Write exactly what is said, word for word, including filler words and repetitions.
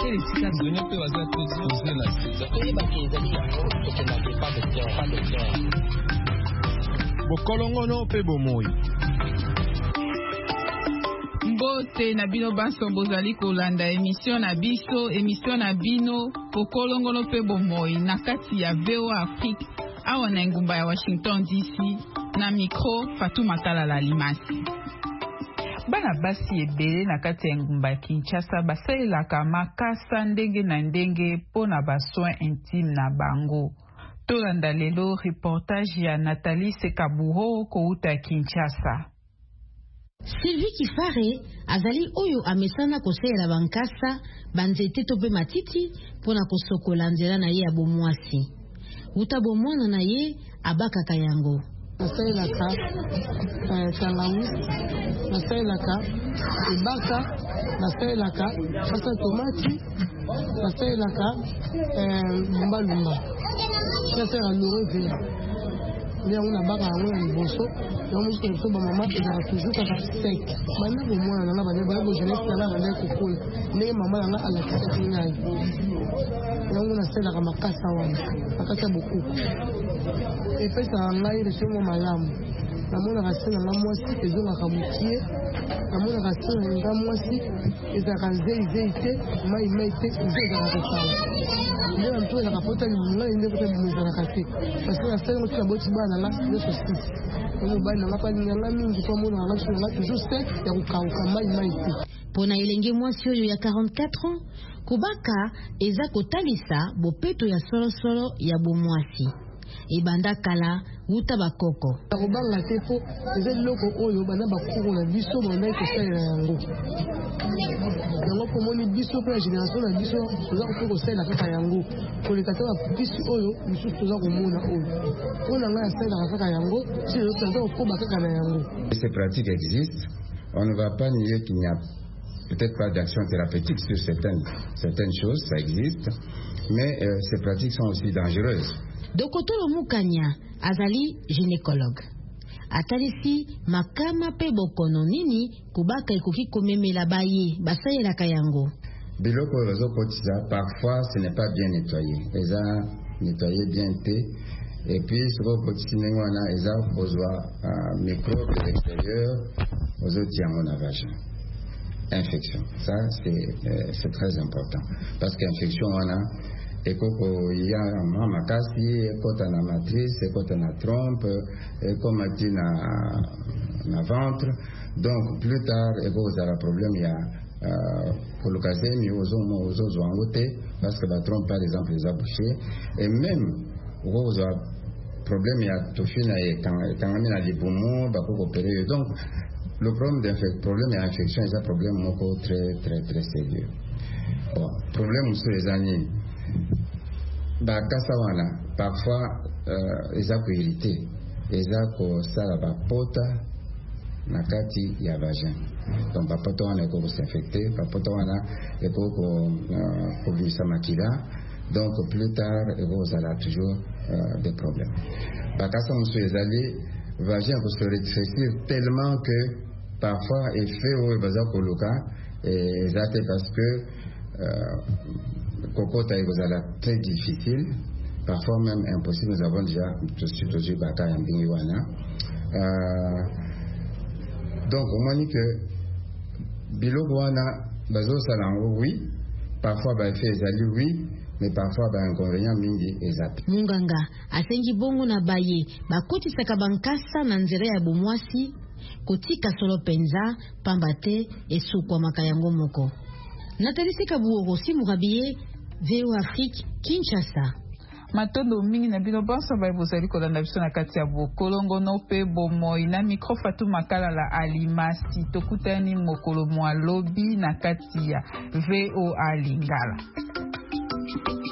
les sika zonyo pe baza poser na sika et bakizali yango to na pas de terre pas de terre bokolongono pe bomoi Mbote na bino baso bozali kolanda émission na biso émission na bino bokolongono pe bomoi na kati ya V O Afrique awa na ngumba ya Washington D C na micro Fatou Makala la Limasi. Bana basi ebele na kati ya ngumba Kinshasa basalelaka makasa ndenge na ndenge pona ba soins intimes na bango. Tolanda lelo reportage ya Nathalie Sekaburo kouta Kinshasa. Sylvie Kifare azali oyo amesana kosalela bankasa banzete to pe matiti pona kosokola nzela na ye ya bomwasi. Uta bomwana na ye abakaka yango. Nasailaka tangawizi, nasailaka ebaka, nasailaka sasa tomati, nasailaka lumba lumba. Nasailaka loreve. Bien on a baka yango ya liboso, yango mosusu liboso bamama ezalaka toujours kaka sec. Banda bomwana nanga bane baya bojeunesse nanga banda kokola ndenge mama nanga alakisaki ngai. Yango nasailaka makasa wana, makasa ya bokuku. Epesaka ngai resengo malamu. Namonaka se nanga mwasi ezongaka mokie, namonaka se nanga mwasi ezalaka zeizei te, mai mai te, nze ezalaka kokala. Nde na mtu ezalaka pota ngai nde pota ezalaka te. Parce que nasalingo tina boti bana nanga nyonso sisi. Yango bana nanga pa nanga mingi po mona nanga so nanga toujours sec ya kokauka mai mai te. Pona elenge mwasi oyo ya quarante-quatre ans, kobaka eza kotalisa bopeto ya solo solo ya bomwasi. Ebanda kala uta bakoko. Akobanga te po eza loko oyo bana bakoko na biso banda kosalela yango. Yango komoni biso pe génération na biso toza ko kosalela kaka yango. Koleka te ba biso oyo biso toza komona oyo. Ona nga yasalela kaka yango, si yo tanda koba kaka na yango. Ces pratiques existent. On ne va pas nier qu'il n'y a peut-être pas d'action thérapeutique sur certaines certaines choses, ça existe, mais euh, ces pratiques sont aussi dangereuses. Dokotolo Mukanya azali gynécologue. Atalisi makama pe bokono nini kubaka ekoki komemela baye basayelaka yango. Biloko ozo kotisa parfois ce n'est pas bien nettoyé. Eza nettoyé bien té et puis ce que kotisi ngwana eza kozwa uh, microbe de l'extérieur ozo tiango na vagin. Infection. Ça c'est euh, c'est très important parce qu'infection on a ekoko ya makasi ekota na matrice ekota na trompe ekomati na na ventre donc plus tard ekozala problème ya uh, kolokazeni ozomo ozozwango te parce que la trompe par exemple les a bouché et même okozwa problème ya tofina ekangami na libumu bakoko opérer donc le problème d'infection problème ya infection est un problème moko très très très sérieux. Bon, problème sur les années bakasa wana parfois euh, eza ko irrité eza ko sala bapota na kati ya vagin donc bapota wana eko ko s'infecter bapota wana eko ko uh, ko visa makila donc plus tard eko zala toujours uh, des problèmes. Bakasa musu ezali vagin ko se rétrécir tellement que parfois effet o baza koloka ezate parce que euh, Kokota est très difficile, parfois même impossible. Nous avons déjà tout bataille en Bingiwana. Donc, on m'a dit que Bilogwana, Bazo Salango, oui, parfois Baifé Zali, oui, mais parfois ba inconvénient mingi ezat. Munganga, asengi bongo na baye, bakoti sakabankasa na nzere ya bomwasi, kotika solo penza, pambate, esu kwa makayango moko. Nathalie Sekaburo, Simurabiye, V O Afrique, Kinshasa. Matondo mingi na bino banso ba bozali kolanda biso na kati ya bokolongo no pe bomoi na micro Fatou Makala la Alimasi tokutani mokolo mwa lobi na kati ya V O A Lingala.